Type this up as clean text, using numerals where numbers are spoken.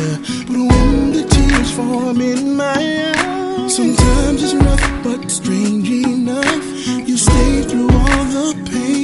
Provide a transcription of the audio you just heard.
But when the tears form in my eyes, sometimes it's rough, but strange enough, you stay through all the pain.